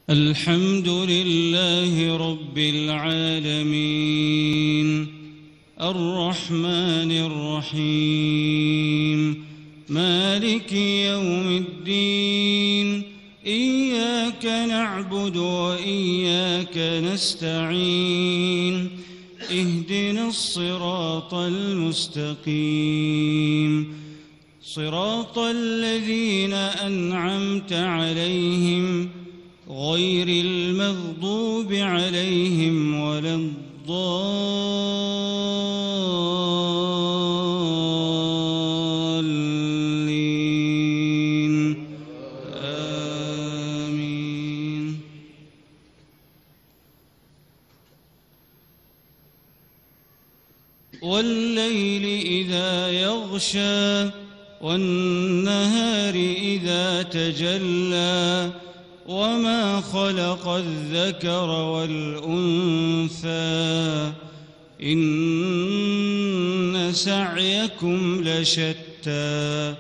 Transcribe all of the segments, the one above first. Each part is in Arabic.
الحمد لله رب العالمين الرحمن الرحيم مالك يوم الدين إياك نعبد وإياك نستعين اهدنا الصراط المستقيم صراط الذين أنعمت عليهم غير المغضوب عليهم ولا الضالين آمين. والليل إذا يغشى والنهار إذا تجلى وما خلق الذكر والأنثى إن سعيكم لشتى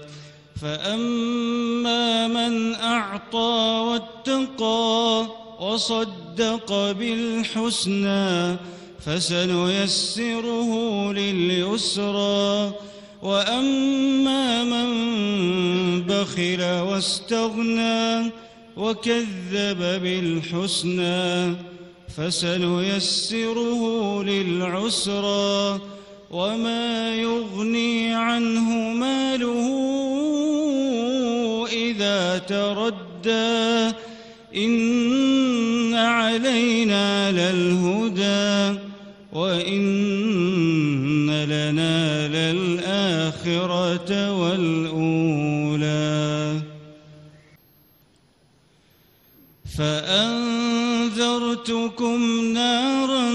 فأما من أعطى واتقى وصدق بالحسنى فسنيسره لليسرى وأما من بخل واستغنى وكذب بالحسنى فسنيسره للعسرى وما يغني عنه ماله إذا تردى إن علينا للهدى وإن لنا للآخرة والأولى فأنذرتكم نارا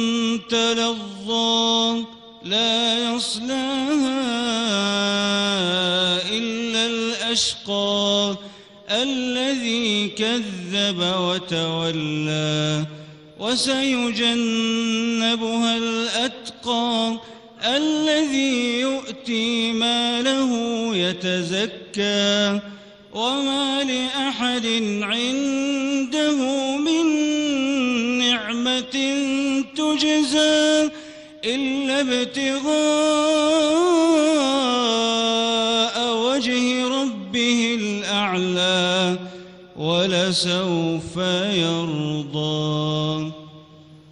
تلظى لا يصلاها إلا الأشقى الذي كذب وتولى وسيجنبها الأتقى الذي يؤتي ماله يتزكى وما لأحد عنده من نعمة تجزى إلا ابتغاء وجه ربه الأعلى ولسوف يرضى.